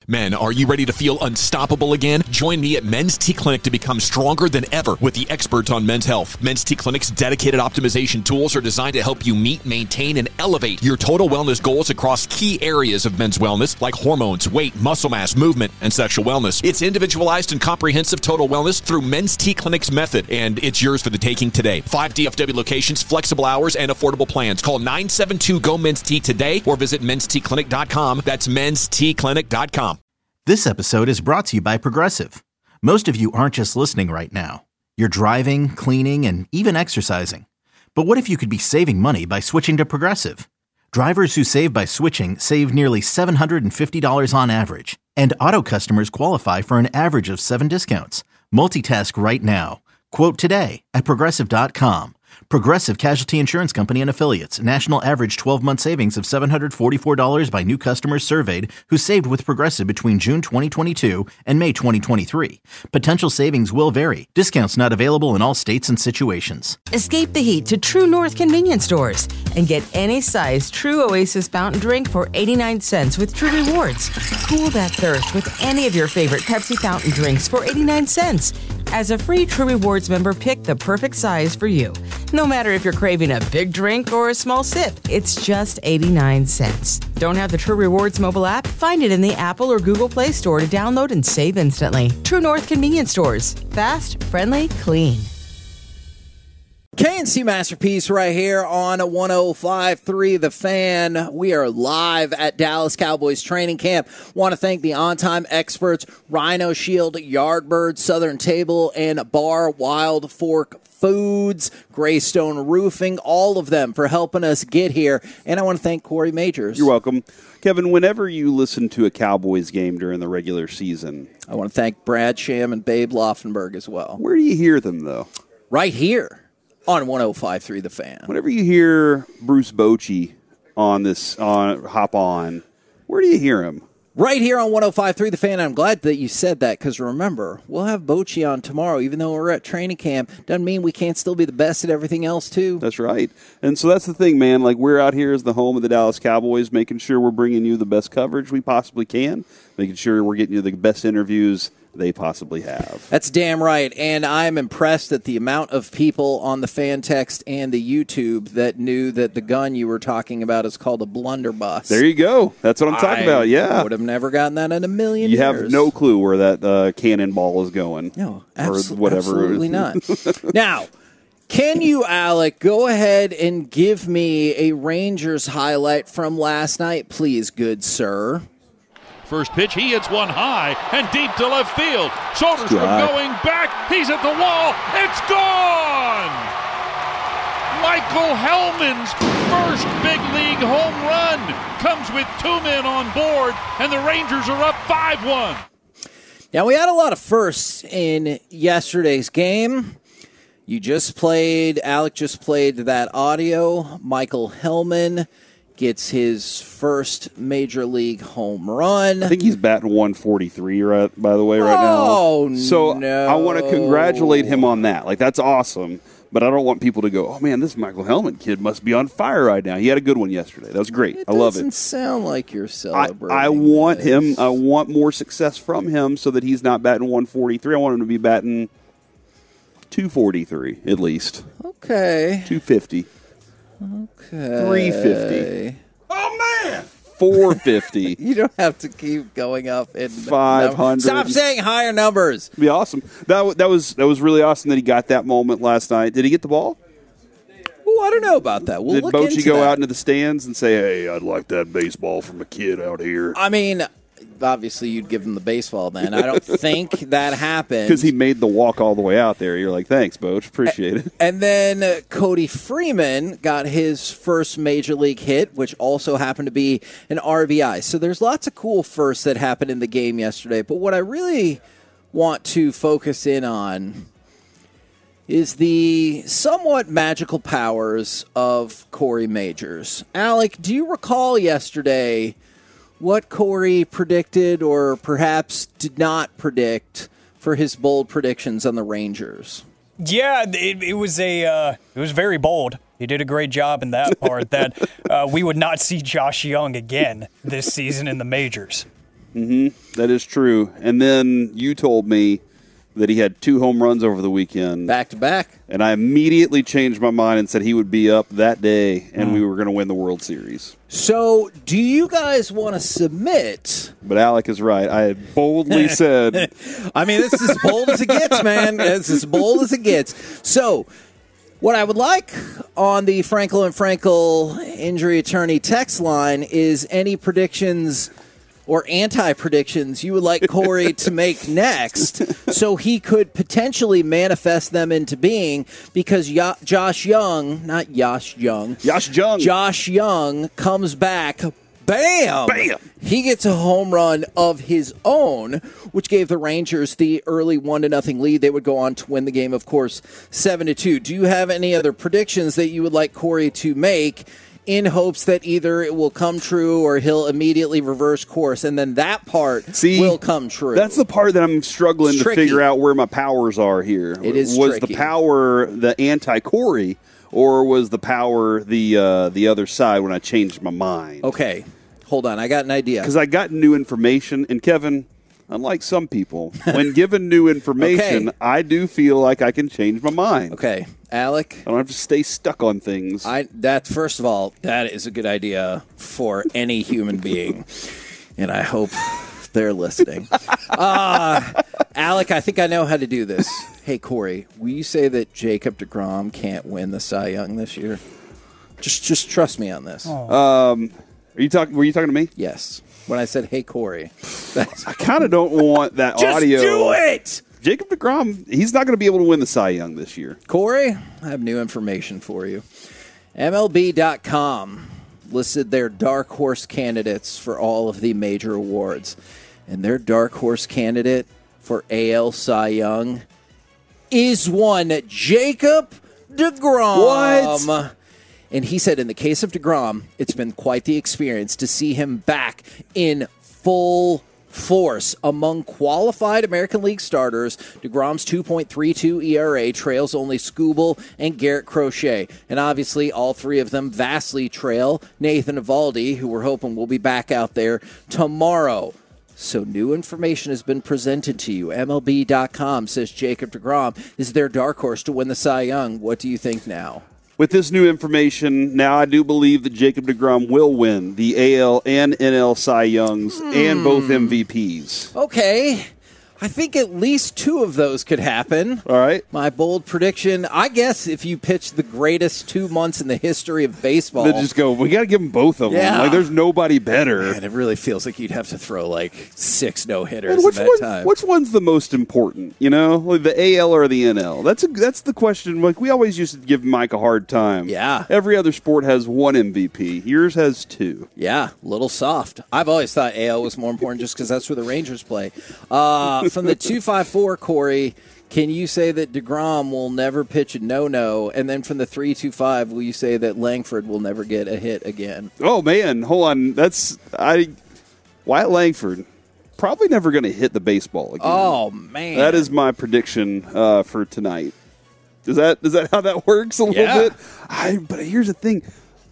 Men, are you ready to feel unstoppable again? Join me at Men's T Clinic to become stronger than ever with the experts on men's health. Men's T Clinic's dedicated optimization tools are designed to help you meet, maintain, and elevate your total wellness goals across key areas of men's wellness like hormones, weight, muscle mass, movement, and sexual wellness. It's individualized and comprehensive total wellness through Men's T Clinic's method, and it's yours for the taking today. 5 DFW locations, flexible hours, and affordable plans. Call 972-GO-MEN'S-T today or visit menstclinic.com. That's menstclinic.com. This episode is brought to you by Progressive. Most of you aren't just listening right now. You're driving, cleaning, and even exercising. But what if you could be saving money by switching to Progressive? Drivers who save by switching save nearly $750 on average. And auto customers qualify for an average of 7 discounts. Multitask right now. Quote today at Progressive.com. Progressive Casualty Insurance Company and Affiliates. National average 12-month savings of $744 by new customers surveyed who saved with Progressive between June 2022 and May 2023. Potential savings will vary. Discounts not available in all states and situations. Escape the heat to True North convenience stores and get any size True Oasis fountain drink for 89 cents with True Rewards. Cool that thirst with any of your favorite Pepsi fountain drinks for 89 cents. As a free True Rewards member, pick the perfect size for you. No matter if you're craving a big drink or a small sip, it's just 89 cents. Don't have the True Rewards mobile app? Find it in the Apple or Google Play Store to download and save instantly. True North convenience stores. Fast, friendly, clean. KNC Masterpiece right here on 105.3 The Fan. We are live at Dallas Cowboys training camp. Want to thank the on-time experts, Rhino Shield, Yardbird, Southern Table and Bar, Wild Fork Foods, Greystone Roofing, all of them for helping us get here. And I want to thank Corey Majors. You're welcome. Kevin, whenever you listen to a Cowboys game during the regular season, I want to thank Brad Sham and Babe Laufenberg as well. Where do you hear them, though? Right here on 105.3 The Fan. Whenever you hear Bruce Bochy on Hop On, where do you hear him? Right here on 105.3 The Fan. I'm glad that you said that because remember, we'll have Bochy on tomorrow. Even though we're at training camp, doesn't mean we can't still be the best at everything else, too. That's right. And so that's the thing, man. Like, we're out here as the home of the Dallas Cowboys, making sure we're bringing you the best coverage we possibly can, making sure we're getting you the best interviews they possibly have. That's damn right. And I'm impressed at the amount of people on the fan text and the YouTube that knew that the gun you were talking about is called a blunderbuss. There you go. That's what I'm talking about, yeah. I would have never gotten that in a million years. You have no clue where that cannonball is going. No, or whatever. Absolutely not. Now, can you, Alec, go ahead and give me a Rangers highlight from last night, please, good sir? First pitch, he hits one high and deep to left field. Soderstrom going back. He's at the wall. It's gone! Michael Hellman's first big league home run comes with 2 men on board, and the Rangers are up 5-1. Now, we had a lot of firsts in yesterday's game. Alec just played that audio. Michael Hellman gets his first major league home run. I think he's batting 143 by the way right now. Oh, so no. I want to congratulate him on that. Like, that's awesome. But I don't want people to go, oh, man, this Michael Hellman kid must be on fire right now. He had a good one yesterday. That was great. I love it. It doesn't sound like you're celebrating. I want more success from him so that he's not batting 143. I want him to be batting 243 at least. Okay. 250. Okay. 350. Oh, man! 450. You don't have to keep going up in 500. Stop saying higher numbers. It'd be awesome. That was really awesome that he got that moment last night. Did he get the ball? Oh, I don't know about that. We'll look into that. Did Bochy go out into the stands and say, hey, I'd like that baseball from a kid out here? I mean, obviously you'd give him the baseball then. I don't think that happened. Because he made the walk all the way out there. You're like, thanks, Boch. Appreciate it. And then Cody Freeman got his first major league hit, which also happened to be an RBI. So there's lots of cool firsts that happened in the game yesterday. But what I really want to focus in on is the somewhat magical powers of Corey Majors. Alec, do you recall yesterday what Corey predicted or perhaps did not predict for his bold predictions on the Rangers? Yeah, it was very bold. He did a great job in that part that we would not see Josh Young again this season in the majors. That is true. And then you told me that he had 2 home runs over the weekend. Back to back. And I immediately changed my mind and said he would be up that day and we were going to win the World Series. So, do you guys want to submit? But Alec is right. I had boldly said. I mean, this is as bold as it gets, man. It's as bold as it gets. So, what I would like on the Frankel and Frankel injury attorney text line is any predictions or anti-predictions you would like Corey to make next so he could potentially manifest them into being, because Josh Young comes back, bam! He gets a home run of his own, which gave the Rangers the early 1-0 lead. They would go on to win the game, of course, 7-2. Do you have any other predictions that you would like Corey to make in hopes that either it will come true or he'll immediately reverse course, and then that part will come true? That's the part that I'm struggling to figure out where my powers are here. It is Was tricky. the power the anti-Corey, or was the power the other side when I changed my mind? Okay, hold on. I got an idea. Because I got new information, and Kevin, unlike some people, when given new information, I do feel like I can change my mind. Okay, Alec, I don't have to stay stuck on things. First of all, that is a good idea for any human being, and I hope they're listening. Alec, I think I know how to do this. Hey, Corey, will you say that Jacob deGrom can't win the Cy Young this year? Just trust me on this. Were you talking to me? Yes. When I said, hey, Corey. I kind of don't want that audio. Just do it! Jacob deGrom, he's not going to be able to win the Cy Young this year. Corey, I have new information for you. MLB.com listed their dark horse candidates for all of the major awards. And their dark horse candidate for AL Cy Young is one Jacob deGrom. What? And he said in the case of deGrom, it's been quite the experience to see him back in full force. Among qualified American League starters, deGrom's 2.32 ERA trails only Skubal and Garrett Crochet. And obviously, all three of them vastly trail Nathan Eovaldi, who we're hoping will be back out there tomorrow. So new information has been presented to you. MLB.com says Jacob deGrom is their dark horse to win the Cy Young. What do you think now? With this new information, now I do believe that Jacob deGrom will win the AL and NL Cy Youngs and both MVPs. Okay. I think at least 2 of those could happen. All right. My bold prediction, I guess if you pitch the greatest 2 months in the history of baseball. They just go, we got to give them both of them. Yeah. Like, there's nobody better. Man, it really feels like you'd have to throw like 6 no-hitters in that time. Which one's the most important, you know? Like the AL or the NL? That's the question. Like, we always used to give Mike a hard time. Yeah. Every other sport has 1 MVP. Yours has 2. Yeah, little soft. I've always thought AL was more important just because that's where the Rangers play. From the 254, Corey, can you say that deGrom will never pitch a no-no? And then from the 325, will you say that Langford will never get a hit again? Oh, man. Hold on. Wyatt Langford, probably never going to hit the baseball again. Oh, man. That is my prediction for tonight. Is that how that works a little bit? But here's the thing.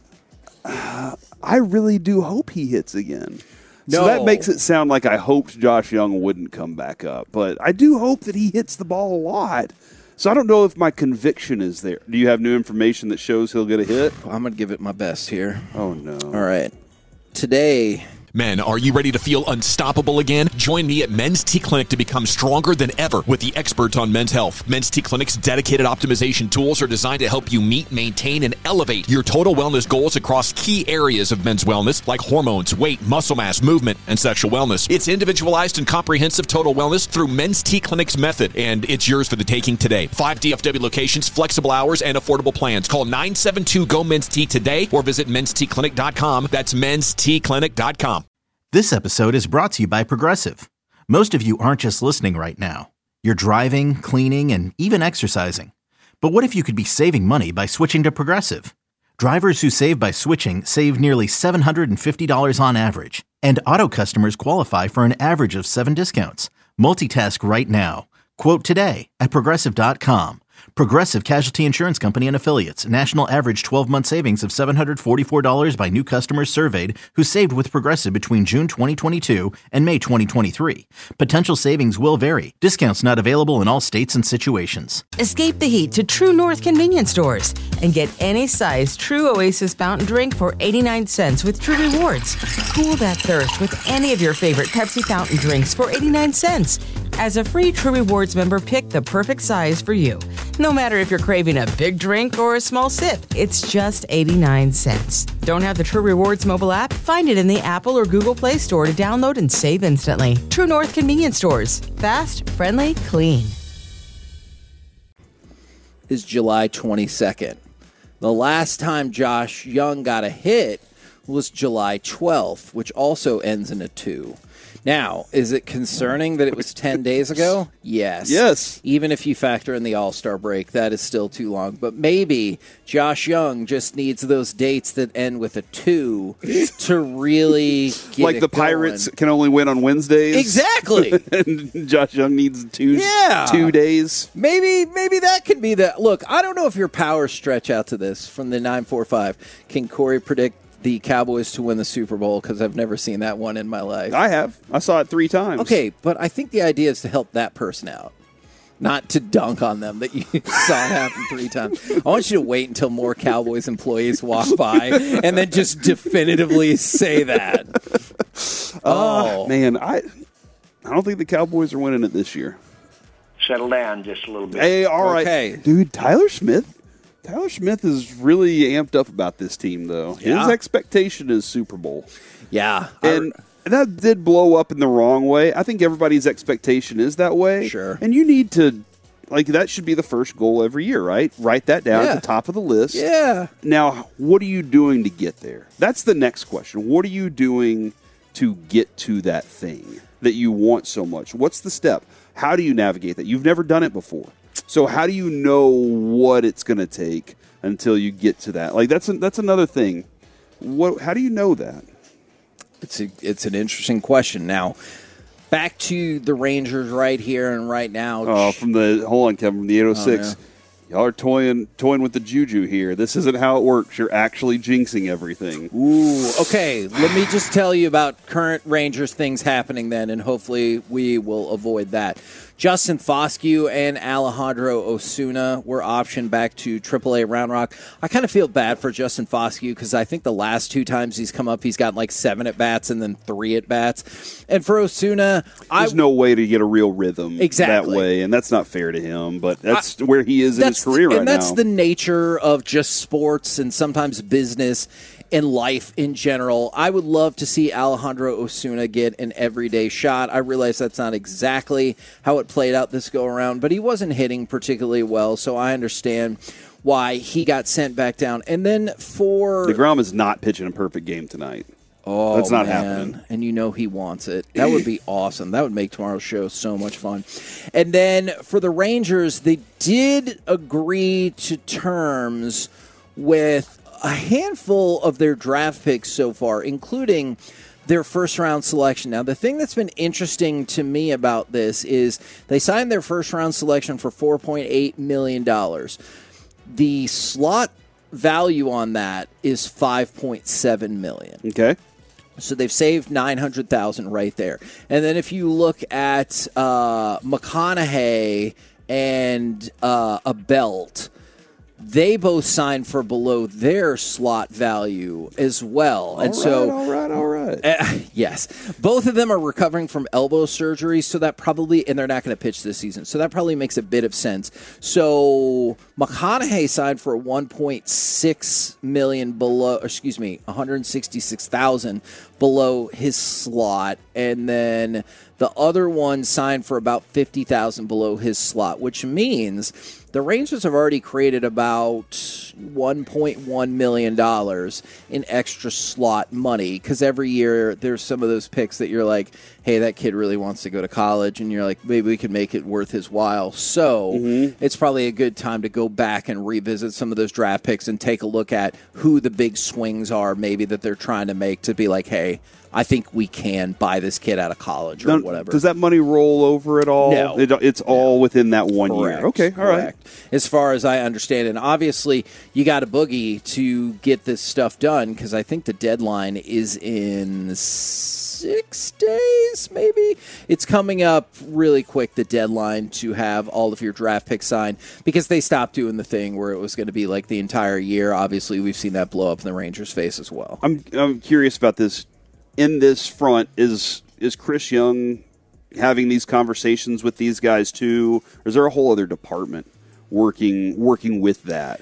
I really do hope he hits again. So that makes it sound like I hoped Josh Young wouldn't come back up. But I do hope that he hits the ball a lot. So I don't know if my conviction is there. Do you have new information that shows he'll get a hit? I'm going to give it my best here. Oh, no. All right. Today... Men, are you ready to feel unstoppable again? Join me at Men's T Clinic to become stronger than ever with the experts on men's health. Men's T Clinic's dedicated optimization tools are designed to help you meet, maintain, and elevate your total wellness goals across key areas of men's wellness like hormones, weight, muscle mass, movement, and sexual wellness. It's individualized and comprehensive total wellness through Men's T Clinic's method, and it's yours for the taking today. 5 DFW locations, flexible hours, and affordable plans. Call 972-GO-MEN'S-T today or visit menstclinic.com. That's menstclinic.com. This episode is brought to you by Progressive. Most of you aren't just listening right now. You're driving, cleaning, and even exercising. But what if you could be saving money by switching to Progressive? Drivers who save by switching save nearly $750 on average. And auto customers qualify for an average of 7 discounts. Multitask right now. Quote today at Progressive.com. Progressive Casualty Insurance Company and Affiliates. National average 12-month savings of $744 by new customers surveyed who saved with Progressive between June 2022 and May 2023. Potential savings will vary. Discounts not available in all states and situations. Escape the heat to True North convenience stores and get any size True Oasis fountain drink for 89 cents with True Rewards. Cool that thirst with any of your favorite Pepsi fountain drinks for 89 cents. As a free True Rewards member, pick the perfect size for you. No matter if you're craving a big drink or a small sip, it's just 89 cents. Don't have the True Rewards mobile app? Find it in the Apple or Google Play Store to download and save instantly. True North convenience stores. Fast, friendly, clean. Is July 22nd. The last time Josh Young got a hit was July 12th, which also ends in a 2. Now, is it concerning that it was 10 days ago? Yes. Yes. Even if you factor in the All-Star break, that is still too long. But maybe Josh Young just needs those dates that end with a 2 to really get like it the going. Pirates can only win on Wednesdays. Exactly. And Josh Young needs 2 days. Maybe that could be the look. I don't know if your powers stretch out to this from the 945. Can Corey predict the Cowboys to win the Super Bowl? Because I've never seen that one in my life. I have. I saw it 3 times. Okay, but I think the idea is to help that person out, not to dunk on them that you saw it happen 3 times. I want you to wait until more Cowboys employees walk by and then just definitively say that. Man, I don't think the Cowboys are winning it this year. Settle down just a little bit. Hey, all right. Okay. Dude, Tyler Smith is really amped up about this team, though. Yeah. His expectation is Super Bowl. Yeah. And that did blow up in the wrong way. I think everybody's expectation is that way. Sure. And you need to, that should be the first goal every year, right? Write that down Yeah. at the top of the list. Yeah. Now, what are you doing to get there? That's the next question. What are you doing to get to that thing that you want so much? What's the step? How do you navigate that? You've never done it before. So how do you know what it's going to take until you get to that? That's another thing. How do you know that? It's an interesting question. Now, back to the Rangers right here and right now. Oh, hold on, Kevin, from the 806. Y'all are toying with the juju here. This isn't how it works. You're actually jinxing everything. Ooh, okay. Let me just tell you about current Rangers things happening then, and hopefully we will avoid that. Justin Foscue and Alejandro Osuna were optioned back to AAA Round Rock. I kind of feel bad for Justin Foscue because I think the last 2 times he's come up, he's gotten like 7 at-bats and then 3 at-bats. And for Osuna, there's no way to get a real rhythm Exactly. that way, and that's not fair to him, but that's where he is in his career right now. And that's the nature of just sports and sometimes business and life in general. I would love to see Alejandro Osuna get an everyday shot. I realize that's not exactly how it played out this go-around, but he wasn't hitting particularly well, so I understand why he got sent back down. And then for DeGrom is not pitching a perfect game tonight. Oh, that's not man. happening. And you know he wants it. That would be awesome. That would make tomorrow's show so much fun. And then for the Rangers, they did agree to terms with a handful of their draft picks so far, including their first-round selection. Now, the thing that's been interesting to me about this is they signed their first-round selection for $4.8 million. The slot value on that is $5.7 million. Okay. So they've saved $900,000 right there. And then if you look at McConaughey and a Belt, they both signed for below their slot value as well. All right. Yes. Both of them are recovering from elbow surgery, so that probably, and they're not going to pitch this season, so that probably makes a bit of sense. So McConaughey signed for $1.6 million below, $166,000 below his slot, and then the other one signed for about $50,000 below his slot, which means the Rangers have already created about $1.1 million in extra slot money, because every year there's some of those picks that you're like, hey, that kid really wants to go to college, and you're like, maybe we can make it worth his while. So it's probably a good time to go back and revisit some of those draft picks and take a look at who the big swings are maybe that they're trying to make to be like, hey, I think we can buy this kid out of college or whatever. Does that money roll over at all? No. It's all within that 1 Correct. year. Okay, all right. As far as I understand, and obviously you got a boogie to get this stuff done because I think the deadline is in 6 days, maybe. It's coming up really quick, the deadline to have all of your draft picks signed, because they stopped doing the thing where it was going to be like the entire year. Obviously, we've seen that blow up in the Rangers' face as well. I'm curious about this. In this front, is Chris Young having these conversations with these guys too, or is there a whole other department working with that?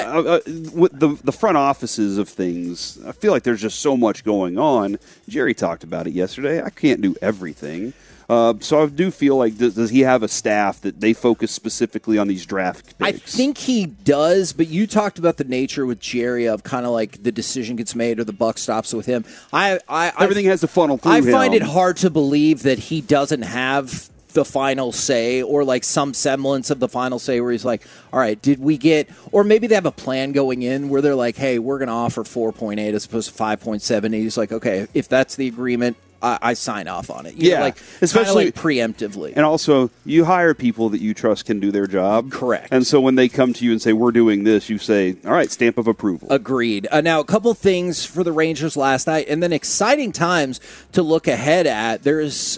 With the front offices of things, I feel like there's just so much going on. Jerry talked about it yesterday. I can't do everything. So I do feel like, does he have a staff that they focus specifically on these draft picks? I think he does, but you talked about the nature with Jerry of kind of like the decision gets made or the buck stops with him. Everything has to funnel through him. I find it hard to believe that he doesn't have the final say, or like some semblance of the final say, where he's like, all right, did we get, or maybe they have a plan going in where they're like, hey, we're going to offer 4.8 as opposed to 5.7. And he's like, okay, if that's the agreement, I sign off on it. You know, like, especially like preemptively. And also, you hire people that you trust can do their job. Correct. And so when they come to you and say, we're doing this, you say, all right, stamp of approval. Agreed. Now, a couple things for the Rangers last night, and then exciting times to look ahead at. There's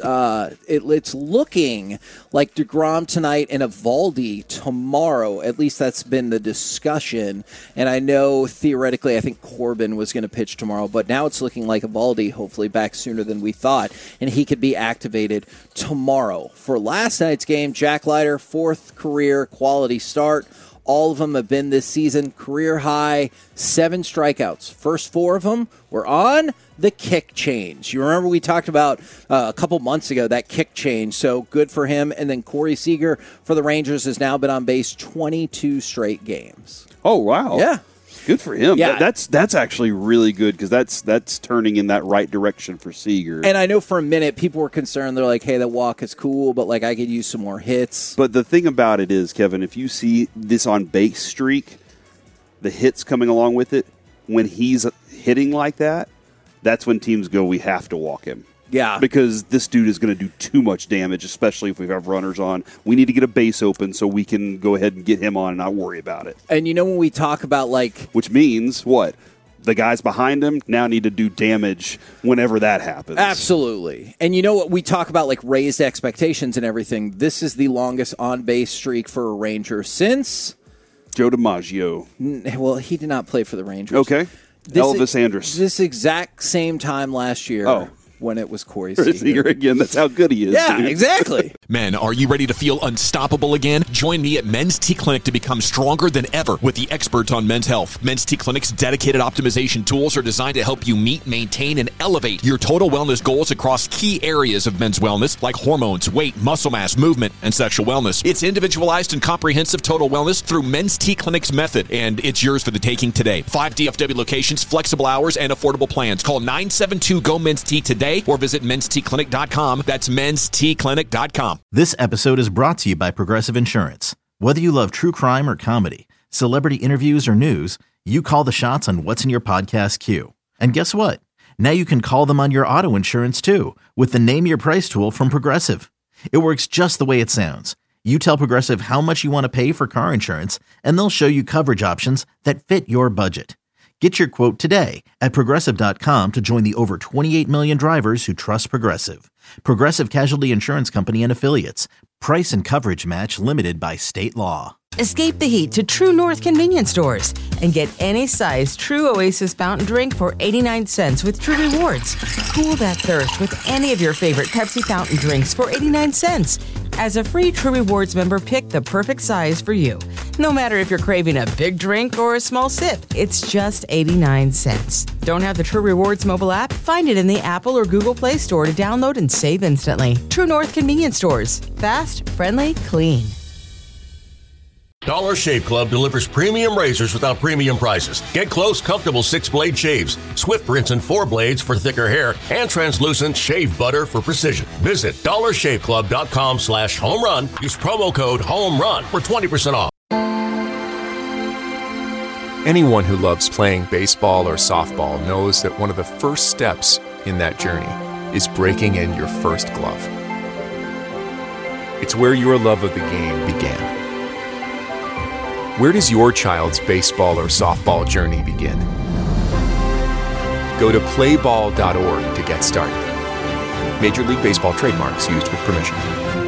it's looking like DeGrom tonight and Eovaldi tomorrow. At least that's been the discussion. And I know theoretically I think Corbin was going to pitch tomorrow, but now it's looking like Eovaldi hopefully back sooner than we thought, and he could be activated tomorrow. For last night's game, Jack Leiter, 4th career quality start. All of them have been this season. Career high, 7 strikeouts. First 4 of them were on the kick change. You remember we talked about a couple months ago, that kick change, so good for him. And then Corey Seager for the Rangers has now been on base 22 straight games. Oh, wow. Yeah. Good for him. Yeah. That's actually really good, because that's turning in that right direction for Seager. And I know for a minute people were concerned. They're like, hey, that walk is cool, but like I could use some more hits. But the thing about it is, Kevin, if you see this on base streak, the hits coming along with it, when he's hitting like that, that's when teams go, we have to walk him. Yeah. Because this dude is going to do too much damage, especially if we have runners on. We need to get a base open so we can go ahead and get him on and not worry about it. And you know when we talk about like... Which means, what? The guys behind him now need to do damage whenever that happens. Absolutely. And you know what? We talk about like raised expectations and everything. This is the longest on-base streak for a Ranger since... Joe DiMaggio. Well, he did not play for the Rangers. Okay. Elvis Andrus. This exact same time last year when it was Corey Seager again. That's how good he is. Yeah, dude. Exactly. Men, are you ready to feel unstoppable again? Join me at Men's T Clinic to become stronger than ever with the experts on men's health. Men's T Clinic's dedicated optimization tools are designed to help you meet, maintain, and elevate your total wellness goals across key areas of men's wellness, like hormones, weight, muscle mass, movement, and sexual wellness. It's individualized and comprehensive total wellness through Men's T Clinic's method, and it's yours for the taking today. 5 DFW locations, flexible hours, and affordable plans. Call 972-GO-MEN'S-T today or visit menstclinic.com. That's menstclinic.com. This episode is brought to you by Progressive Insurance. Whether you love true crime or comedy, celebrity interviews or news, you call the shots on what's in your podcast queue. And guess what? Now you can call them on your auto insurance too with the Name Your Price tool from Progressive. It works just the way it sounds. You tell Progressive how much you want to pay for car insurance, and they'll show you coverage options that fit your budget. Get your quote today at Progressive.com to join the over 28 million drivers who trust Progressive. Progressive Casualty Insurance Company and Affiliates. Price and coverage match limited by state law. Escape the heat to True North convenience stores and get any size True Oasis fountain drink for 89 cents with True Rewards. Cool that thirst with any of your favorite Pepsi fountain drinks for 89 cents. As a free True Rewards member, pick the perfect size for you. No matter if you're craving a big drink or a small sip, it's just 89 cents. Don't have the True Rewards mobile app? Find it in the Apple or Google Play Store to download and save instantly. True North convenience stores. Fast, friendly, clean. Dollar Shave Club delivers premium razors without premium prices. Get close, comfortable 6-blade shaves, swift rinse and 4 blades for thicker hair, and translucent shave butter for precision. Visit dollarshaveclub.com/homerun. Use promo code HOMERUN for 20% off. Anyone who loves playing baseball or softball knows that one of the first steps in that journey is breaking in your first glove. It's where your love of the game began. Where does your child's baseball or softball journey begin? Go to playball.org to get started. Major League Baseball trademarks used with permission.